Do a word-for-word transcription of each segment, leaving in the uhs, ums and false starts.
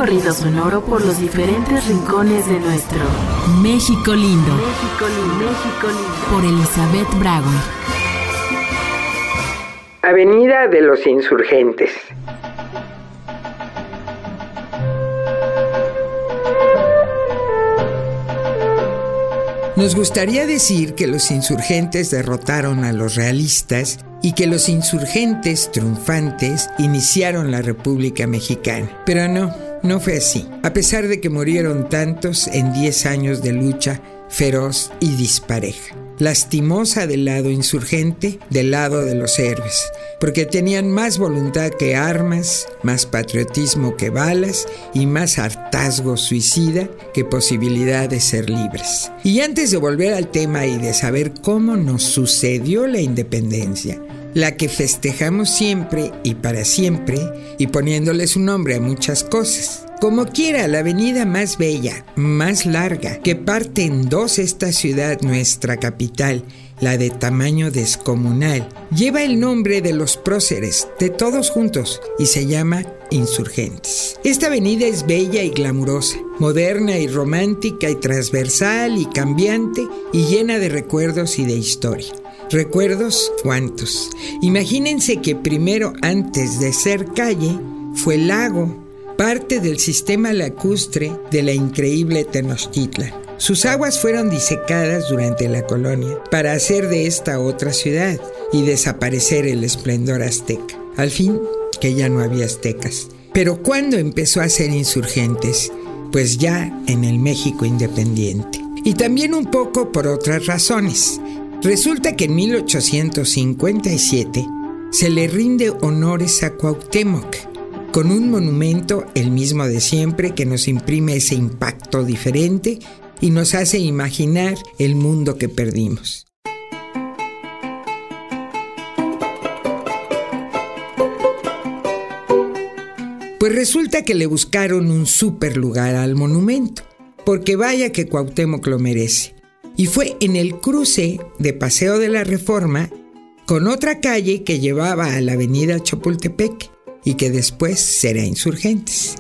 recorrido sonoro por los diferentes rincones de nuestro México lindo. México lindo, México lindo. Por Elizabeth Brauer. Avenida de los Insurgentes. Nos gustaría decir que los insurgentes derrotaron a los realistas y que los insurgentes triunfantes iniciaron la República Mexicana. Pero no, no fue así. A pesar de que murieron tantos en diez años de lucha feroz y dispareja. Lastimosa del lado insurgente, del lado de los héroes, porque tenían más voluntad que armas, más patriotismo que balas y más hartazgo suicida que posibilidad de ser libres. Y antes de volver al tema y de saber cómo nos sucedió la independencia, la que festejamos siempre y para siempre, y poniéndole su nombre a muchas cosas. Como quiera, la avenida más bella, más larga, que parte en dos esta ciudad, nuestra capital, la de tamaño descomunal, lleva el nombre de los próceres, de todos juntos, y se llama Insurgentes. Esta avenida es bella y glamurosa, moderna y romántica y transversal y cambiante y llena de recuerdos y de historia. ¿Recuerdos cuántos? Imagínense que primero, antes de ser calle, fue lago, parte del sistema lacustre de la increíble Tenochtitlan. Sus aguas fueron disecadas durante la colonia para hacer de esta otra ciudad y desaparecer el esplendor azteca. Al fin, que ya no había aztecas. Pero ¿cuándo empezó a ser Insurgentes? Pues ya en el México independiente. Y también un poco por otras razones. Resulta que en mil ochocientos cincuenta y siete se le rinde honores a Cuauhtémoc, con un monumento, el mismo de siempre, que nos imprime ese impacto diferente y nos hace imaginar el mundo que perdimos. Pues resulta que le buscaron un súper lugar al monumento, porque vaya que Cuauhtémoc lo merece. Y fue en el cruce de Paseo de la Reforma con otra calle que llevaba a la avenida Chapultepec y que después será Insurgentes.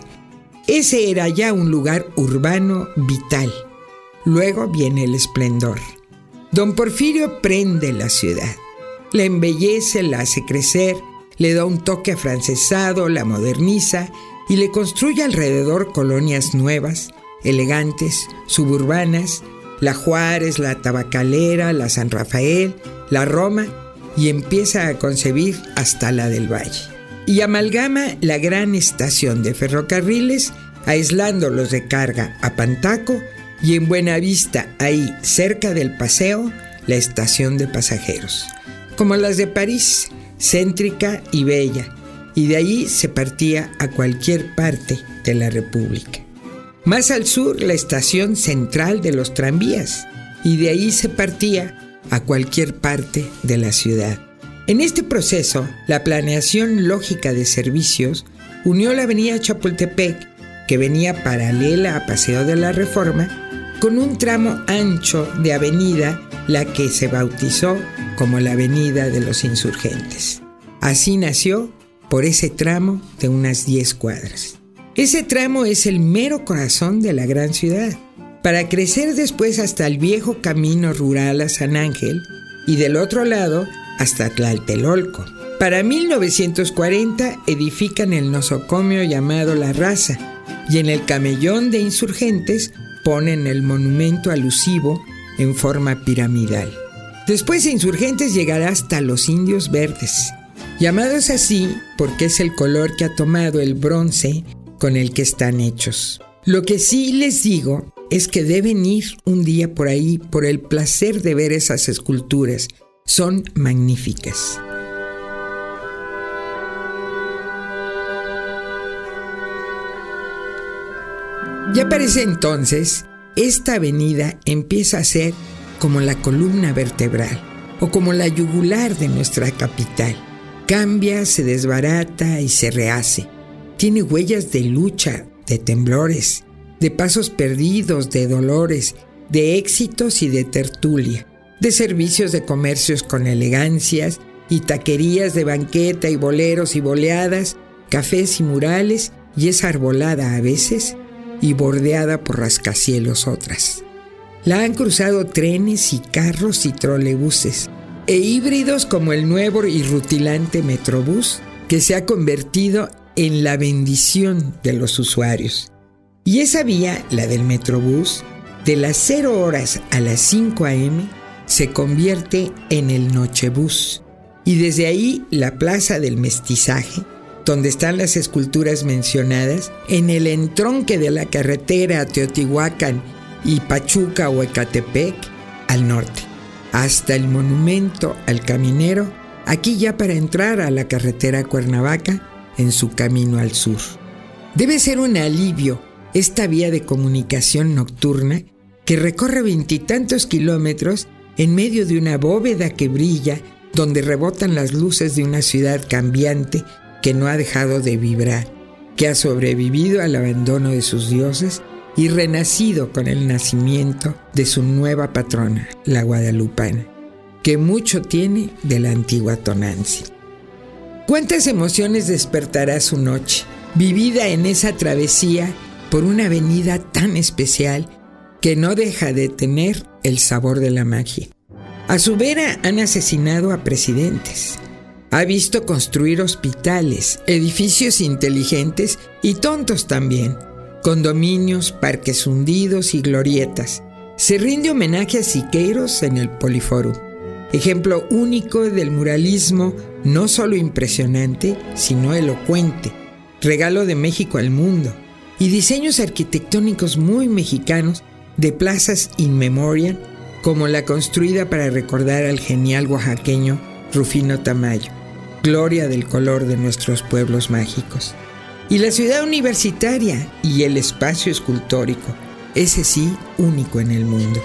Ese era ya un lugar urbano vital. Luego viene el esplendor. Don Porfirio prende la ciudad, la embellece, la hace crecer, le da un toque afrancesado, la moderniza y le construye alrededor colonias nuevas, elegantes, suburbanas, la Juárez, la Tabacalera, la San Rafael, la Roma, y empieza a concebir hasta la del Valle. Y amalgama la gran estación de ferrocarriles, aislando los de carga a Pantaco, y en Buenavista, ahí cerca del paseo, la estación de pasajeros. Como las de París, céntrica y bella, y de allí se partía a cualquier parte de la República. Más al sur, la estación central de los tranvías, y de ahí se partía a cualquier parte de la ciudad. En este proceso, la planeación lógica de servicios unió la avenida Chapultepec, que venía paralela a Paseo de la Reforma, con un tramo ancho de avenida, la que se bautizó como la Avenida de los Insurgentes. Así nació por ese tramo de unas diez cuadras. Ese tramo es el mero corazón de la gran ciudad, para crecer después hasta el viejo camino rural a San Ángel y del otro lado hasta Tlatelolco. Para mil novecientos cuarenta edifican el nosocomio llamado La Raza y en el camellón de Insurgentes ponen el monumento alusivo en forma piramidal. Después Insurgentes llegará hasta los Indios Verdes, llamados así porque es el color que ha tomado el bronce con el que están hechos. Lo que sí les digo es que deben ir un día por ahí por el placer de ver esas esculturas. Son magníficas. Ya parece entonces, esta avenida empieza a ser como la columna vertebral o como la yugular de nuestra capital. Cambia, se desbarata y se rehace. Tiene huellas de lucha, de temblores, de pasos perdidos, de dolores, de éxitos y de tertulia, de servicios de comercios con elegancias y taquerías de banqueta y boleros y boleadas, cafés y murales y es arbolada a veces y bordeada por rascacielos otras. La han cruzado trenes y carros y trolebuses e híbridos como el nuevo y rutilante Metrobús, que se ha convertido en la bendición de los usuarios. Y esa vía, la del Metrobús, de las cero horas a las cinco a eme, se convierte en el Nochebús. Y desde ahí la Plaza del Mestizaje, donde están las esculturas mencionadas, en el entronque de la carretera a Teotihuacán y Pachuca o Ecatepec, al norte, hasta el monumento al caminero, aquí ya para entrar a la carretera a Cuernavaca, en su camino al sur. Debe ser un alivio esta vía de comunicación nocturna que recorre veintitantos kilómetros en medio de una bóveda que brilla, donde rebotan las luces de una ciudad cambiante que no ha dejado de vibrar, que ha sobrevivido al abandono de sus dioses y renacido con el nacimiento de su nueva patrona, la guadalupana, que mucho tiene de la antigua Tonantzin. ¿Cuántas emociones despertará su noche, vivida en esa travesía por una avenida tan especial que no deja de tener el sabor de la magia? A su vera han asesinado a presidentes. Ha visto construir hospitales, edificios inteligentes y tontos también, condominios, parques hundidos y glorietas. Se rinde homenaje a Siqueiros en el Poliforum, ejemplo único del muralismo no solo impresionante, sino elocuente, regalo de México al mundo, y diseños arquitectónicos muy mexicanos de plazas in memoriam, como la construida para recordar al genial oaxaqueño Rufino Tamayo, gloria del color de nuestros pueblos mágicos. Y la ciudad universitaria y el espacio escultórico, ese sí, único en el mundo.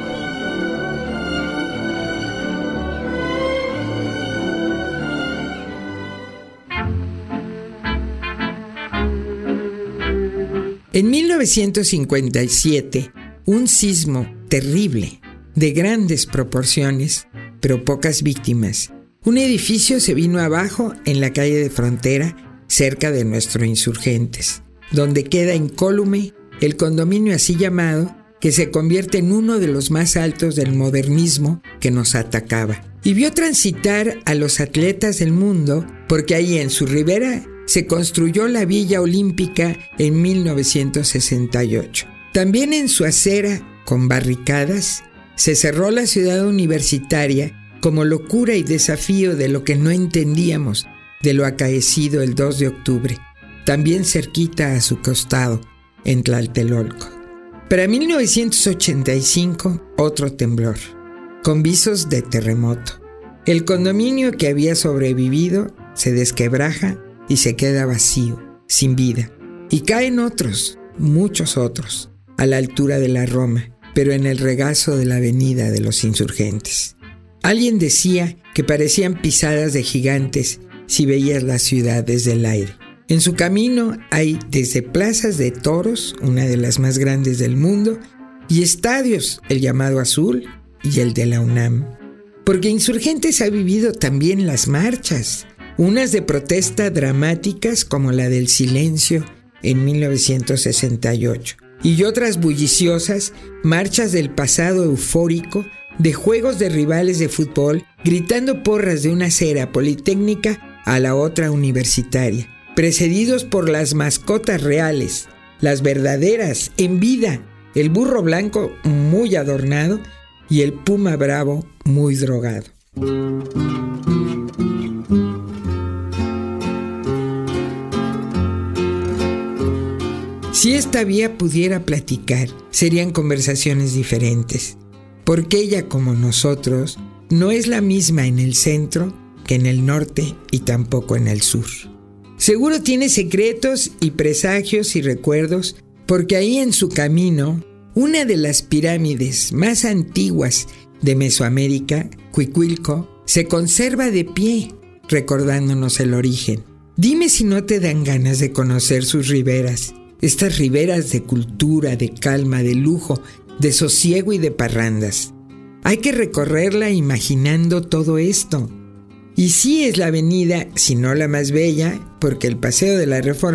En mil novecientos cincuenta y siete, un sismo terrible, de grandes proporciones, pero pocas víctimas. Un edificio se vino abajo en la calle de Frontera, cerca de nuestros Insurgentes, donde queda incólume el condominio así llamado, que se convierte en uno de los más altos del modernismo que nos atacaba. Y vio transitar a los atletas del mundo, porque ahí en su ribera se construyó la Villa Olímpica en mil novecientos sesenta y ocho. También en su acera, con barricadas, se cerró la ciudad universitaria como locura y desafío de lo que no entendíamos de lo acaecido el dos de octubre, también cerquita a su costado, en Tlatelolco. Para mil novecientos ochenta y cinco, otro temblor, con visos de terremoto. El condominio que había sobrevivido se desquebraja y se queda vacío, sin vida. Y caen otros, muchos otros, a la altura de la Roma, pero en el regazo de la avenida de los Insurgentes. Alguien decía que parecían pisadas de gigantes si veías la ciudad desde el aire. En su camino hay desde plazas de toros, una de las más grandes del mundo, y estadios, el llamado Azul y el de la UNAM. Porque Insurgentes ha vivido también las marchas, unas de protesta dramáticas como la del silencio en mil novecientos sesenta y ocho, y otras bulliciosas marchas del pasado eufórico de juegos de rivales de fútbol gritando porras de una acera politécnica a la otra universitaria, precedidos por las mascotas reales, las verdaderas, en vida, el burro blanco muy adornado y el puma bravo muy drogado. Si esta vía pudiera platicar, serían conversaciones diferentes, porque ella, como nosotros, no es la misma en el centro que en el norte y tampoco en el sur. Seguro tiene secretos y presagios y recuerdos, porque ahí en su camino, una de las pirámides más antiguas de Mesoamérica, Cuicuilco, se conserva de pie, recordándonos el origen. Dime si no te dan ganas de conocer sus riberas, estas riberas de cultura, de calma, de lujo, de sosiego y de parrandas. Hay que recorrerla imaginando todo esto. Y sí es la avenida, si no la más bella, porque el Paseo de la Reforma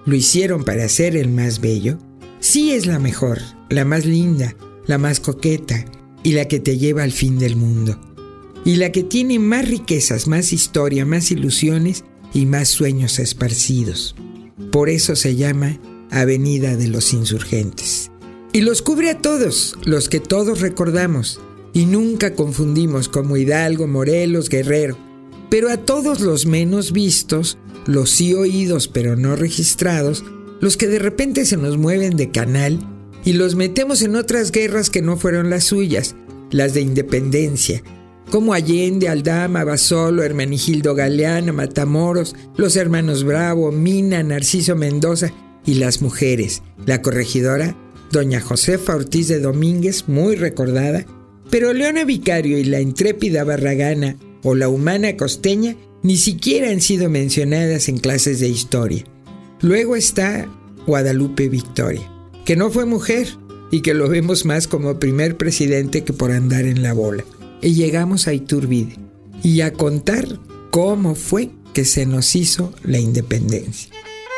lo hicieron para ser el más bello, sí es la mejor, la más linda, la más coqueta y la que te lleva al fin del mundo. Y la que tiene más riquezas, más historia, más ilusiones y más sueños esparcidos. Por eso se llama Avenida de los Insurgentes. Y los cubre a todos, los que todos recordamos, y nunca confundimos como Hidalgo, Morelos, Guerrero, pero a todos los menos vistos, los sí oídos pero no registrados, los que de repente se nos mueven de canal y los metemos en otras guerras que no fueron las suyas, las de independencia, como Allende, Aldama, Basolo, Hermenegildo Galeano, Matamoros, los hermanos Bravo, Mina, Narciso Mendoza y las mujeres, la corregidora doña Josefa Ortiz de Domínguez, muy recordada, pero Leona Vicario y la intrépida Barragana o la humana costeña ni siquiera han sido mencionadas en clases de historia. Luego está Guadalupe Victoria, que no fue mujer y que lo vemos más como primer presidente que por andar en la bola. Y llegamos a Iturbide y a contar cómo fue que se nos hizo la independencia.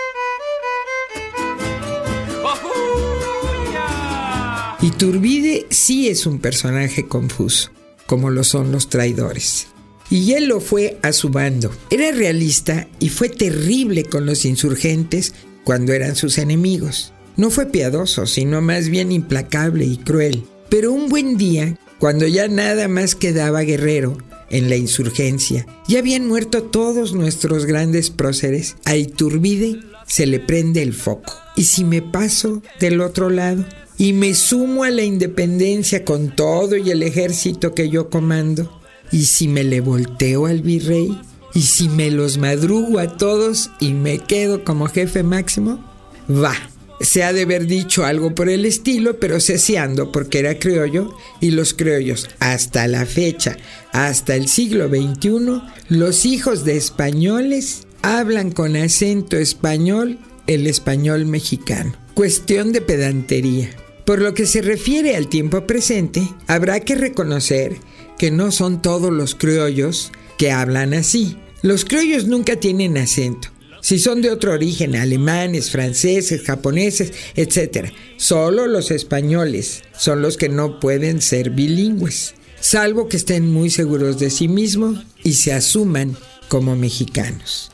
Iturbide sí es un personaje confuso, como lo son los traidores. Y él lo fue a su bando. Era realista y fue terrible con los insurgentes cuando eran sus enemigos. No fue piadoso, sino más bien implacable y cruel. Pero un buen día, cuando ya nada más quedaba Guerrero en la insurgencia, ya habían muerto todos nuestros grandes próceres, a Iturbide se le prende el foco. ¿Y si me paso del otro lado y me sumo a la independencia con todo y el ejército que yo comando? ¿Y si me le volteo al virrey? ¿Y si me los madrugo a todos y me quedo como jefe máximo? Va. Se ha de haber dicho algo por el estilo, pero ceseando porque era criollo, y los criollos hasta la fecha, hasta el siglo veintiuno, los hijos de españoles hablan con acento español el español mexicano. Cuestión de pedantería. Por lo que se refiere al tiempo presente, habrá que reconocer que no son todos los criollos que hablan así. Los criollos nunca tienen acento. Si son de otro origen, alemanes, franceses, japoneses, etcétera. Solo los españoles son los que no pueden ser bilingües, salvo que estén muy seguros de sí mismos y se asuman como mexicanos.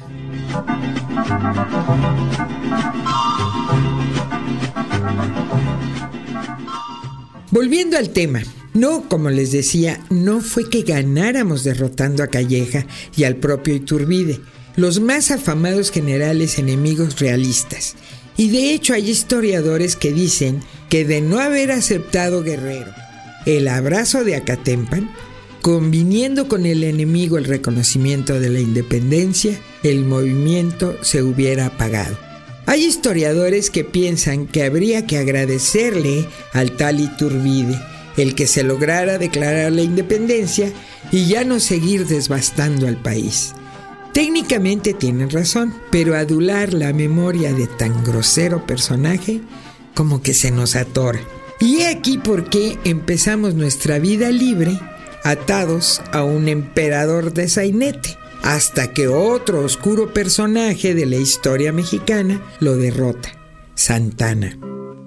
Volviendo al tema, no, como les decía, no fue que ganáramos derrotando a Calleja y al propio Iturbide, los más afamados generales enemigos realistas. Y de hecho hay historiadores que dicen que de no haber aceptado Guerrero el abrazo de Acatempan, conviniendo con el enemigo el reconocimiento de la independencia, el movimiento se hubiera apagado. Hay historiadores que piensan que habría que agradecerle al tal Iturbide el que se lograra declarar la independencia y ya no seguir desbastando al país. Técnicamente tienen razón, pero adular la memoria de tan grosero personaje como que se nos atora. Y he aquí por qué empezamos nuestra vida libre atados a un emperador de sainete, hasta que otro oscuro personaje de la historia mexicana lo derrota, Santana.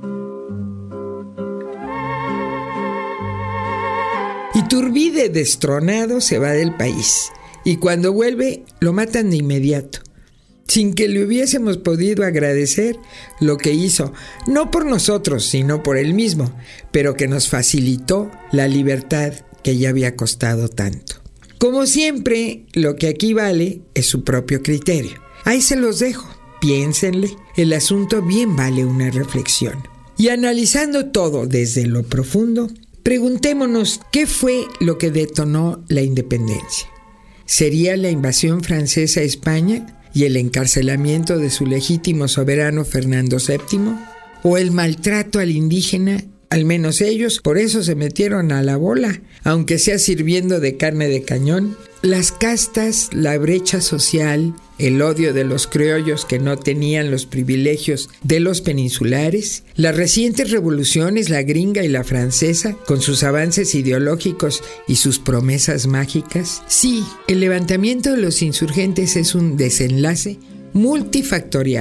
Iturbide, destronado, se va del país. Y cuando vuelve, lo matan de inmediato, sin que le hubiésemos podido agradecer lo que hizo, no por nosotros, sino por él mismo, pero que nos facilitó la libertad que ya había costado tanto. Como siempre, lo que aquí vale es su propio criterio. Ahí se los dejo, piénsenle, el asunto bien vale una reflexión. Y analizando todo desde lo profundo, preguntémonos qué fue lo que detonó la independencia. ¿Sería la invasión francesa a España y el encarcelamiento de su legítimo soberano Fernando séptimo? ¿O el maltrato al indígena? Al menos ellos por eso se metieron a la bola, aunque sea sirviendo de carne de cañón. Las castas, la brecha social, el odio de los criollos que no tenían los privilegios de los peninsulares, las recientes revoluciones, la gringa y la francesa, con sus avances ideológicos y sus promesas mágicas. Sí, el levantamiento de los insurgentes es un desenlace multifactorial.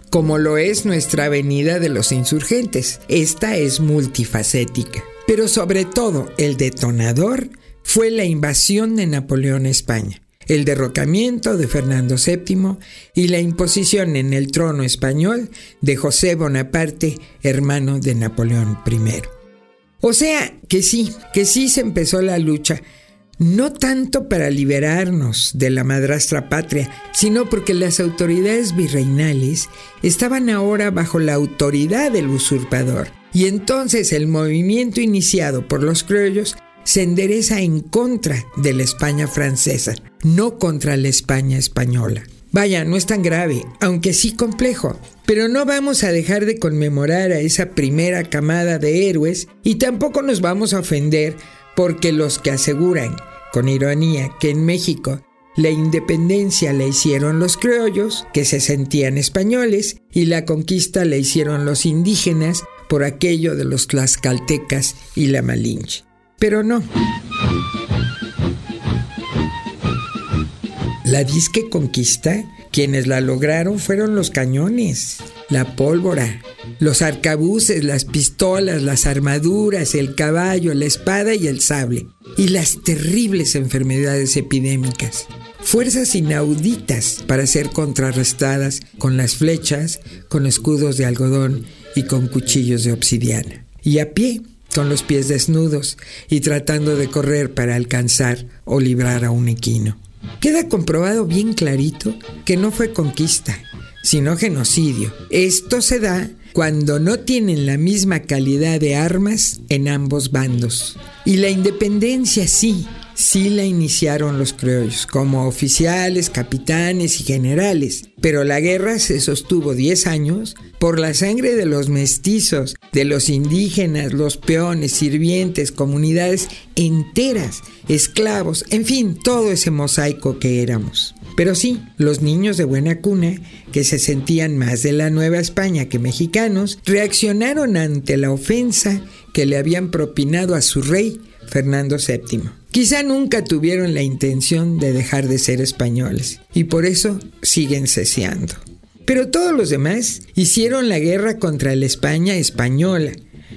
como lo es nuestra Avenida de los Insurgentes. Esta es multifacética. Pero sobre todo, el detonador fue la invasión de Napoleón a España, el derrocamiento de Fernando séptimo y la imposición en el trono español de José Bonaparte, hermano de Napoleón primero. O sea, que sí, que sí se empezó la lucha, no tanto para liberarnos de la madrastra patria, sino porque las autoridades virreinales estaban ahora bajo la autoridad del usurpador. Y entonces el movimiento iniciado por los criollos se endereza en contra de la España francesa, no contra la España española. Vaya, no es tan grave, aunque sí complejo, pero no vamos a dejar de conmemorar a esa primera camada de héroes y tampoco nos vamos a ofender porque los que aseguran, con ironía, que en México la independencia la hicieron los criollos, que se sentían españoles, y la conquista la hicieron los indígenas por aquello de los tlaxcaltecas y la Malinche. Pero no. La disque conquista, quienes la lograron fueron los cañones, la pólvora, los arcabuces, las pistolas, las armaduras, el caballo, la espada y el sable, y las terribles enfermedades epidémicas. Fuerzas inauditas para ser contrarrestadas con las flechas, con escudos de algodón y con cuchillos de obsidiana. Y a pie, con los pies desnudos y tratando de correr para alcanzar o librar a un equino. Queda comprobado bien clarito que no fue conquista, sino genocidio. Esto se da cuando no tienen la misma calidad de armas en ambos bandos. Y la independencia sí, sí la iniciaron los criollos, como oficiales, capitanes y generales. Pero la guerra se sostuvo diez años por la sangre de los mestizos, de los indígenas, los peones, sirvientes, comunidades enteras, esclavos, en fin, todo ese mosaico que éramos. Pero sí, los niños de buena cuna, que se sentían más de la Nueva España que mexicanos, reaccionaron ante la ofensa que le habían propinado a su rey, Fernando séptimo. Quizá nunca tuvieron la intención de dejar de ser españoles, y por eso siguen ceseando. Pero todos los demás hicieron la guerra contra la España española,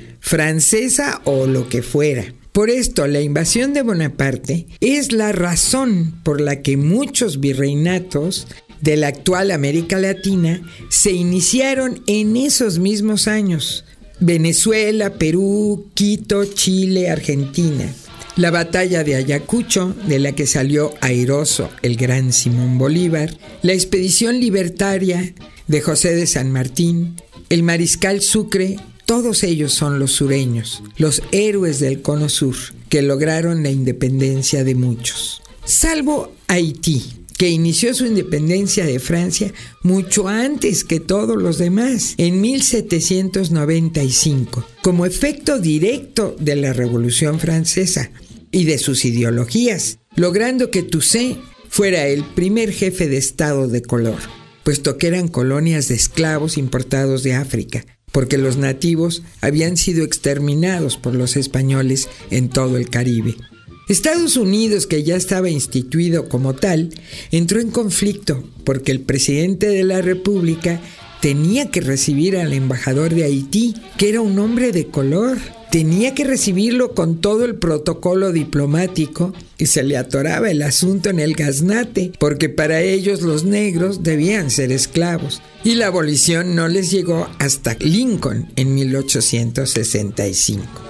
francesa o lo que fuera. Por esto, la invasión de Bonaparte es la razón por la que muchos virreinatos de la actual América Latina se iniciaron en esos mismos años. Venezuela, Perú, Quito, Chile, Argentina. La batalla de Ayacucho, de la que salió airoso el gran Simón Bolívar, la expedición libertaria de José de San Martín, el mariscal Sucre, todos ellos son los sureños, los héroes del Cono Sur, que lograron la independencia de muchos. Salvo Haití, que inició su independencia de Francia mucho antes que todos los demás, en mil setecientos noventa y cinco, como efecto directo de la Revolución Francesa y de sus ideologías, logrando que Toussaint fuera el primer jefe de Estado de color, puesto que eran colonias de esclavos importados de África, porque los nativos habían sido exterminados por los españoles en todo el Caribe. Estados Unidos, que ya estaba instituido como tal, entró en conflicto porque el presidente de la República tenía que recibir al embajador de Haití, que era un hombre de color. Tenía que recibirlo con todo el protocolo diplomático y se le atoraba el asunto en el gaznate, porque para ellos los negros debían ser esclavos. Y la abolición no les llegó hasta Lincoln en mil ochocientos sesenta y cinco.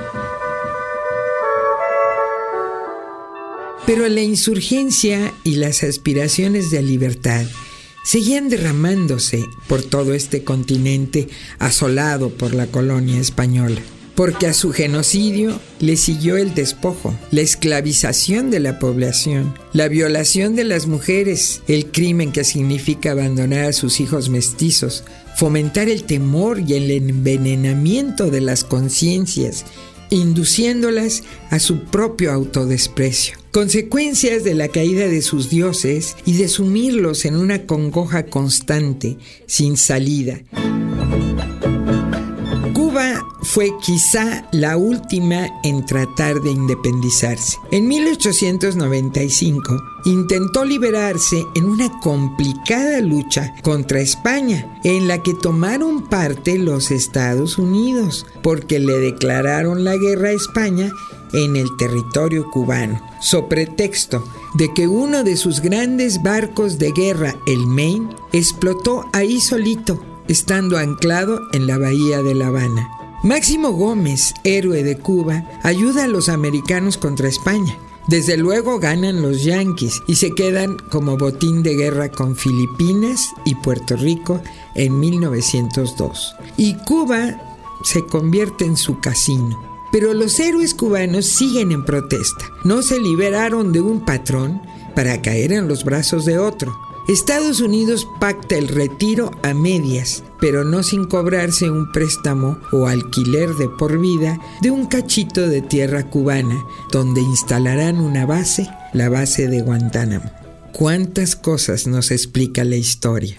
Pero la insurgencia y las aspiraciones de libertad seguían derramándose por todo este continente asolado por la colonia española, porque a su genocidio le siguió el despojo, la esclavización de la población, la violación de las mujeres, el crimen que significa abandonar a sus hijos mestizos, fomentar el temor y el envenenamiento de las conciencias, induciéndolas a su propio autodesprecio. Consecuencias de la caída de sus dioses y de sumirlos en una congoja constante, sin salida. Cuba fue quizá la última en tratar de independizarse. En mil ochocientos noventa y cinco intentó liberarse en una complicada lucha contra España, en la que tomaron parte los Estados Unidos, porque le declararon la guerra a España en el territorio cubano, so pretexto de que uno de sus grandes barcos de guerra, el Maine, explotó ahí solito, estando anclado en la bahía de La Habana. Máximo Gómez, héroe de Cuba, ayuda a los americanos contra España. Desde luego ganan los yanquis y se quedan como botín de guerra con Filipinas y Puerto Rico en mil novecientos dos. Y Cuba se convierte en su casino. Pero los héroes cubanos siguen en protesta. No se liberaron de un patrón para caer en los brazos de otro. Estados Unidos pacta el retiro a medias, pero no sin cobrarse un préstamo o alquiler de por vida de un cachito de tierra cubana, donde instalarán una base, la base de Guantánamo. ¿Cuántas cosas nos explica la historia?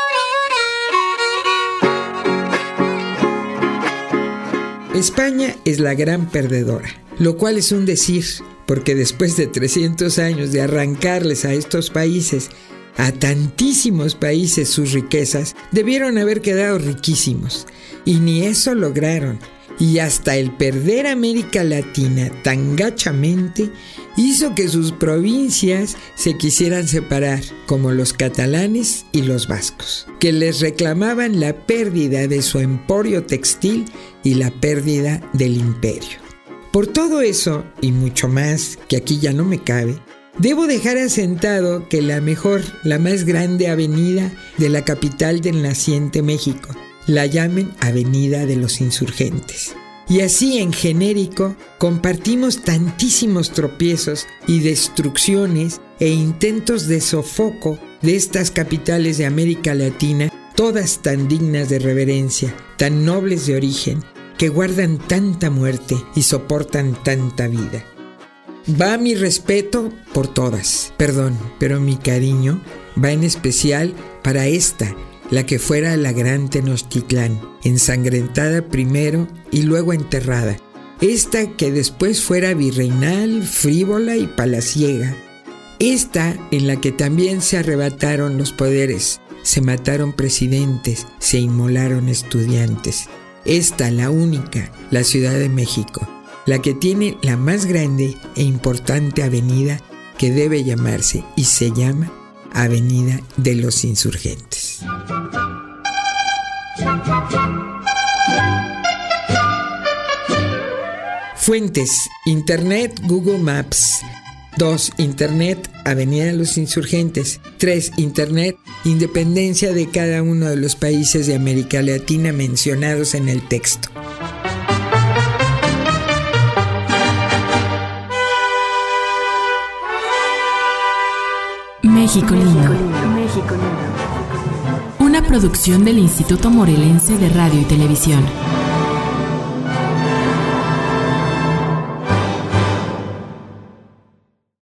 España es la gran perdedora, lo cual es un decir, porque después de trescientos años de arrancarles a estos países, a tantísimos países sus riquezas, debieron haber quedado riquísimos, y ni eso lograron, y hasta el perder América Latina tan gachamente hizo que sus provincias se quisieran separar, como los catalanes y los vascos, que les reclamaban la pérdida de su emporio textil y la pérdida del imperio. Por todo eso, y mucho más, que aquí ya no me cabe, debo dejar asentado que la mejor, la más grande avenida de la capital del naciente México, la llamen Avenida de los Insurgentes. Y así en genérico compartimos tantísimos tropiezos y destrucciones e intentos de sofoco de estas capitales de América Latina, todas tan dignas de reverencia, tan nobles de origen, que guardan tanta muerte y soportan tanta vida. Va mi respeto por todas, perdón, pero mi cariño va en especial para esta, la que fuera la gran Tenochtitlán, ensangrentada primero y luego enterrada. Esta que después fuera virreinal, frívola y palaciega. Esta en la que también se arrebataron los poderes, se mataron presidentes, se inmolaron estudiantes. Esta, la única, la Ciudad de México, la que tiene la más grande e importante avenida que debe llamarse y se llama Avenida de los Insurgentes. Fuentes: Internet, Google Maps. dos. Internet, Avenida de los Insurgentes. tres. Internet, independencia de cada uno de los países de América Latina mencionados en el texto. México lindo. México lindo. Una producción del Instituto Morelense de Radio y Televisión.